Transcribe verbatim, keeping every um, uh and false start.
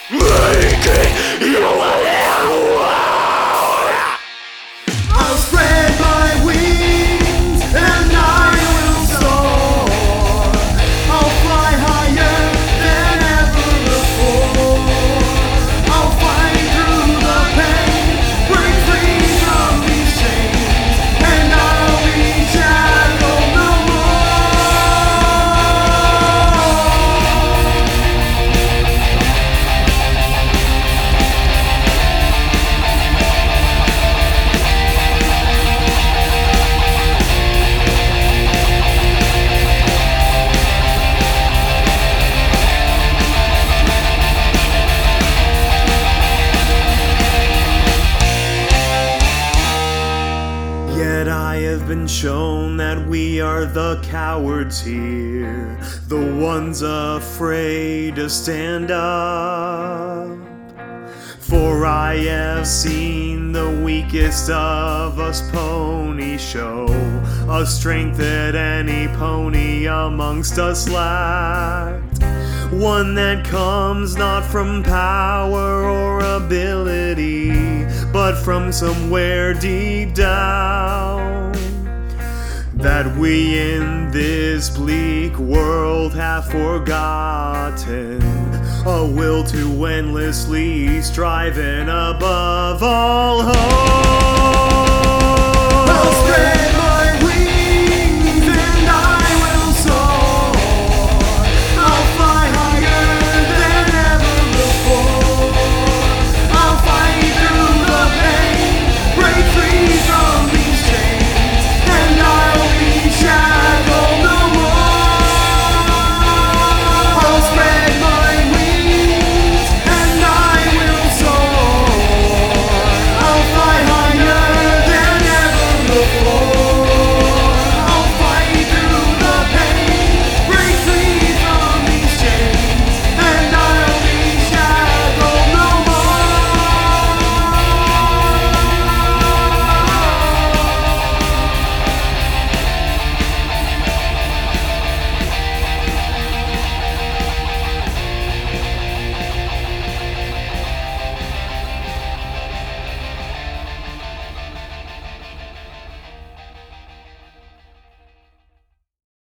making you I'll spread my wings and I will soar. I'll fly higher than ever before. I'll fight through the pain, break free from these chains, and I'll be shackled no Yet I have been shown that we are the cowards here, the ones afraid to stand up. For I have seen the weakest of us ponies show a strength that any pony amongst us lacked, one that comes not from power or ability, but from somewhere deep down, that we in this bleak world have forgotten, a will to endlessly strive and above all hope.